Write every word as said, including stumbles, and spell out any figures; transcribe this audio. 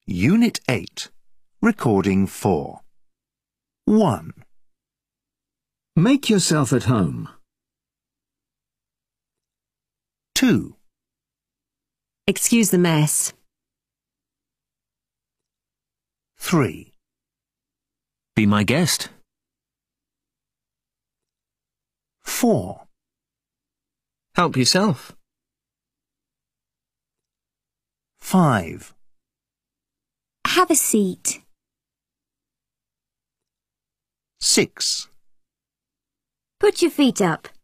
Unit eight. Recording four. one. Make yourself at home. two. Excuse the mess. three. Be my guest. four. Help yourself. five. Have a seat. six. Put your feet up.